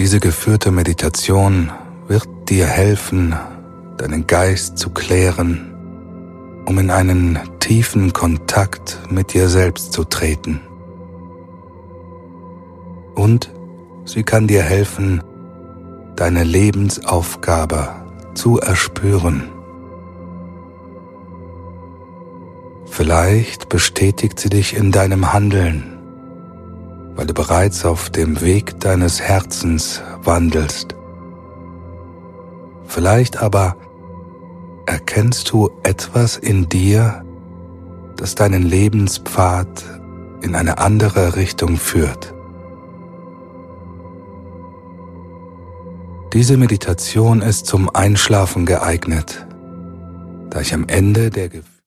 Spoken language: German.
Diese geführte Meditation wird dir helfen, deinen Geist zu klären, um in einen tiefen Kontakt mit dir selbst zu treten. Und sie kann dir helfen, deine Lebensaufgabe zu erspüren. Vielleicht bestätigt sie dich in deinem Handeln, weil du bereits auf dem Weg deines Herzens wandelst. Vielleicht aber erkennst du etwas in dir, das deinen Lebenspfad in eine andere Richtung führt. Diese Meditation ist zum Einschlafen geeignet, da ich am Ende der